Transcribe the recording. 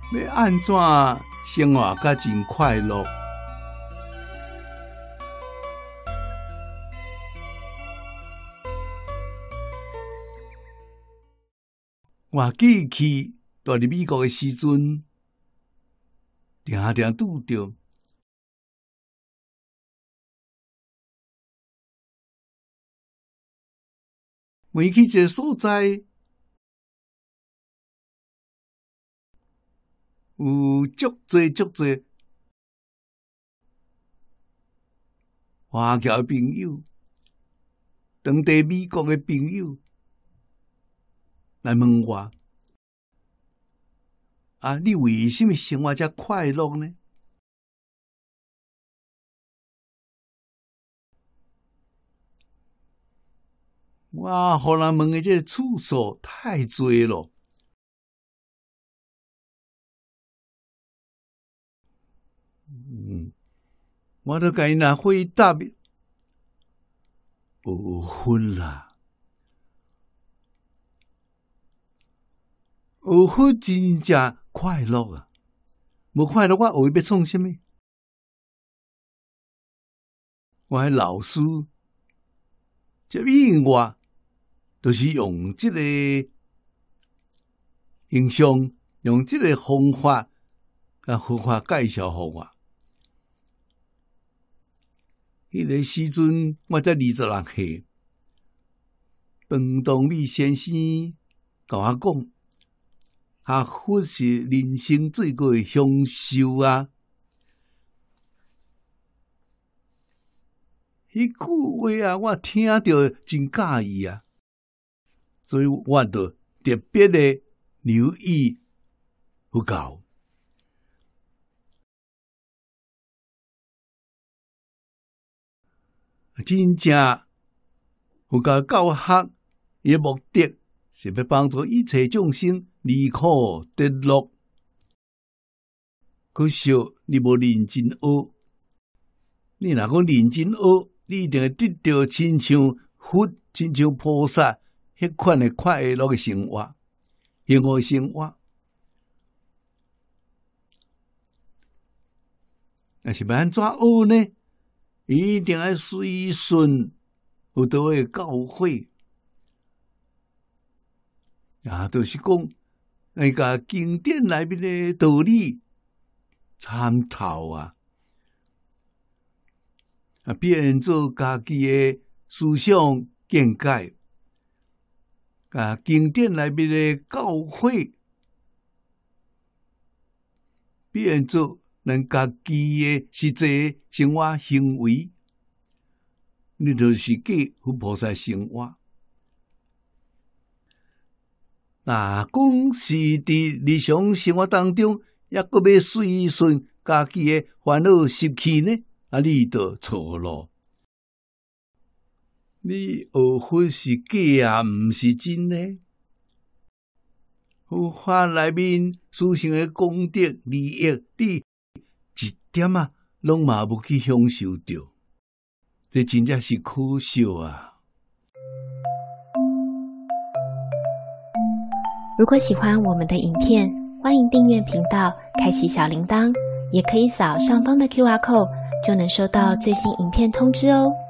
要安怎生活甲真快乐？我记起住伫美国诶时阵，定定拄着每去一个所在，有足侪华侨朋友、当地美国诶朋友来问我：你为什么生活遮快乐呢？我互人问的这个次数太多了。我都甲因若回答，有分啦，有分真正快乐啊！无快乐，我学要创什么？我的老师这引我，就是用这个形象，用这个方法，介绍互我。迄个时阵，我才26岁，彭东美先生甲我讲，学佛是人生最高的享受啊！迄句话我听着真介意啊，所以我就特别的留意佛教。真正佛教教学伊的目的是要帮助一切众生离苦得乐。可惜你无认真学，你若讲认真学，你一定会得到亲像佛、亲像菩萨迄款的快乐的生活、幸福生活。但是要安怎学呢？一定要随顺有倒位教诲，就是讲，那个经典内面的道理参透变做家己的思想见解，经典内面的教诲变做咱家己的实际生活行为，你就是过佛菩萨生活。讲是伫日常生活当中，也阁要随顺家己的烦恼习气呢？你就错咯。你学佛是假毋是真呢？佛法内面殊胜的功德利益，你一点拢嘛无去享受到，这真正是可惜啊！ 如果喜欢我们的影片，欢迎订阅频道，开启小铃铛，也可以扫上方的 QR code，就能收到最新影片通知哦。